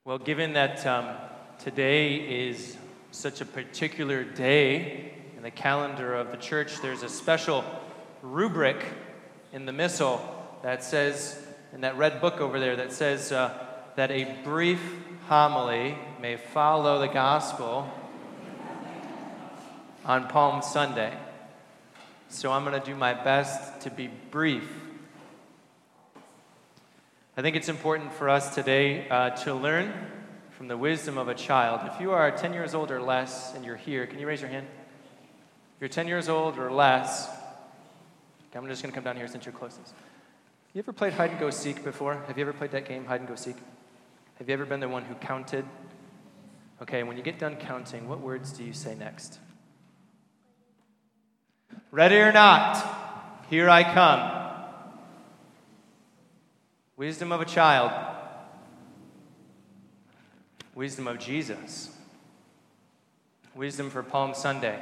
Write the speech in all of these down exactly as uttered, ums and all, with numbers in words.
Well, given that um, today is such a particular day in the calendar of the church, there's a special rubric in the missal that says, in that red book over there, that says uh, that a brief homily may follow the gospel on Palm Sunday. So I'm going to do my best to be brief. I think it's important for us today uh, to learn from the wisdom of a child. If you are ten years old or less and you're here, can you raise your hand? If you're ten years old or less, okay, I'm just going to come down here since you're closest. You ever played hide and go seek before? Have you ever played that game, hide and go seek? Have you ever been the one who counted? Okay, when you get done counting, what words do you say next? Ready or not, here I come. Wisdom of a child. Wisdom of Jesus. Wisdom for Palm Sunday.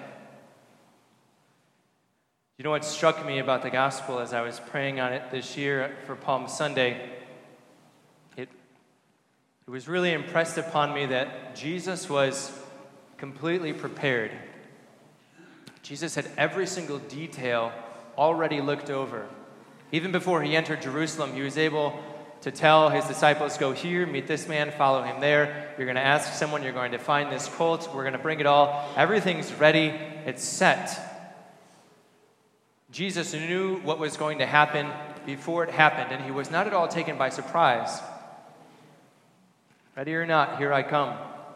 You know what struck me about the gospel as I was praying on it this year for Palm Sunday? It, it was really impressed upon me that Jesus was completely prepared. Jesus had every single detail already looked over. Even before he entered Jerusalem, he was able to tell his disciples, go here, meet this man, follow him there. You're going to ask someone, you're going to find this colt, we're going to bring it all. Everything's ready, it's set. Jesus knew what was going to happen before it happened, and he was not at all taken by surprise. Ready or not, here I come.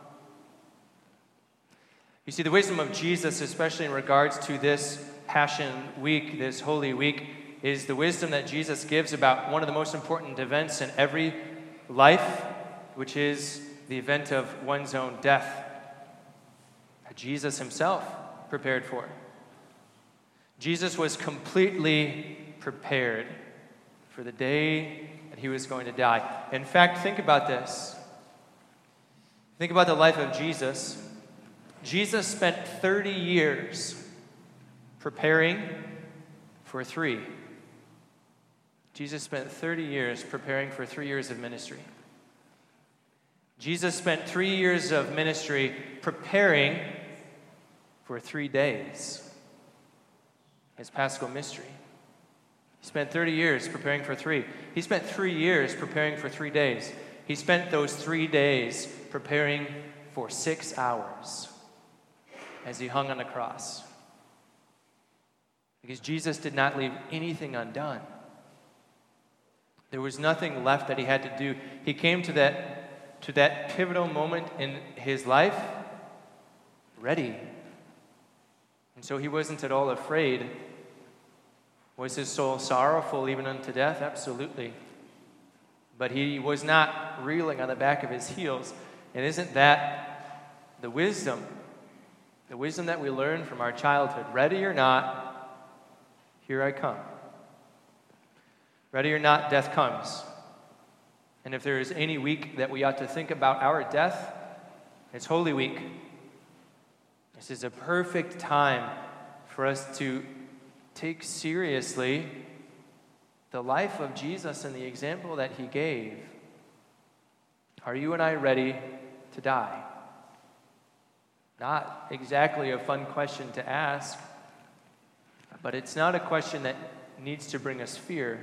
You see, the wisdom of Jesus, especially in regards to this Passion Week, this Holy Week, is the wisdom that Jesus gives about one of the most important events in every life, which is the event of one's own death, that Jesus himself prepared for. Jesus was completely prepared for the day that he was going to die. In fact, think about this. Think about the life of Jesus. Jesus spent thirty years preparing for three. Jesus spent thirty years preparing for three years of ministry. Jesus spent three years of ministry preparing for three days. His Paschal mystery. He spent thirty years preparing for three. He spent three years preparing for three days. He spent those three days preparing for six hours as he hung on the cross. Because Jesus did not leave anything undone. There was nothing left that he had to do. He came to that, to that pivotal moment in his life ready. And so he wasn't at all afraid. Was his soul sorrowful even unto death? Absolutely. But he was not reeling on the back of his heels. And isn't that the wisdom? The wisdom that we learn from our childhood. Ready or not, here I come. Ready or not, death comes. And if there is any week that we ought to think about our death, it's Holy Week. This is a perfect time for us to take seriously the life of Jesus and the example that he gave. Are you and I ready to die? Not exactly a fun question to ask, but it's not a question that needs to bring us fear.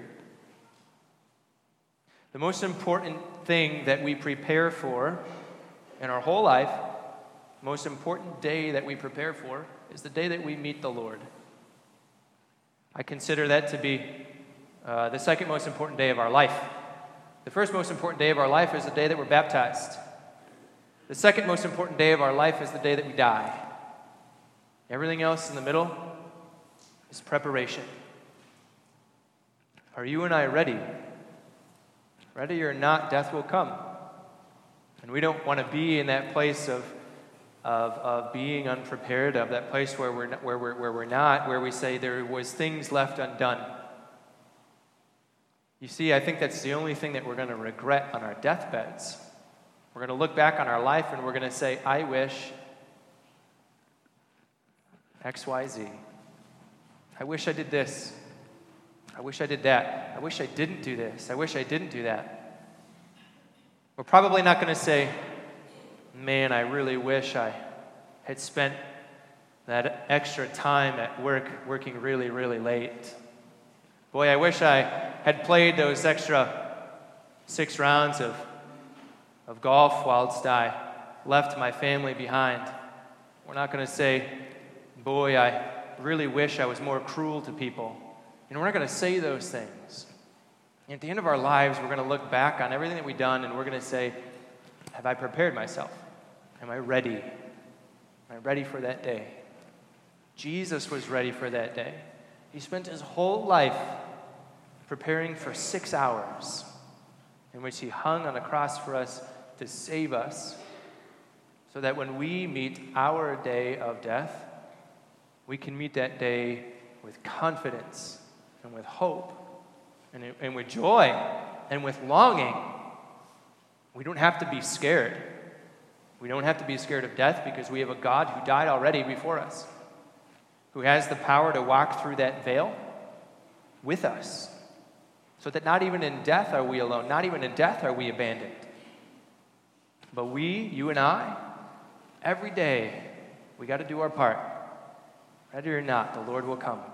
The most important thing that we prepare for in our whole life, the most important day that we prepare for, is the day that we meet the Lord. I consider that to be uh, the second most important day of our life. The first most important day of our life is the day that we're baptized. The second most important day of our life is the day that we die. Everything else in the middle is preparation. Are you and I ready? Ready or not, death will come. And we don't want to be in that place of, of, of being unprepared, of that place where we're, not, where, we're, where we're not, where we say there was things left undone. You see, I think that's the only thing that we're going to regret on our deathbeds. We're going to look back on our life and we're going to say, I wish X, Y, Z. I wish I did this. I wish I did that. I wish I didn't do this. I wish I didn't do that. We're probably not going to say, man, I really wish I had spent that extra time at work working really, really late. Boy, I wish I had played those extra six rounds of, of golf whilst I left my family behind. We're not going to say, boy, I really wish I was more cruel to people. You know, we're not going to say those things. And at the end of our lives, we're going to look back on everything that we've done, and we're going to say, have I prepared myself? Am I ready? Am I ready for that day? Jesus was ready for that day. He spent his whole life preparing for six hours in which he hung on a cross for us to save us, so that when we meet our day of death, we can meet that day with confidence and with hope and, and with joy and with longing. We don't have to be scared. We don't have to be scared of death because we have a God who died already before us, who has the power to walk through that veil with us, so that not even in death are we alone. Not even in death are we abandoned. But we, you and I, every day, we got to do our part. Ready or not, the Lord will come.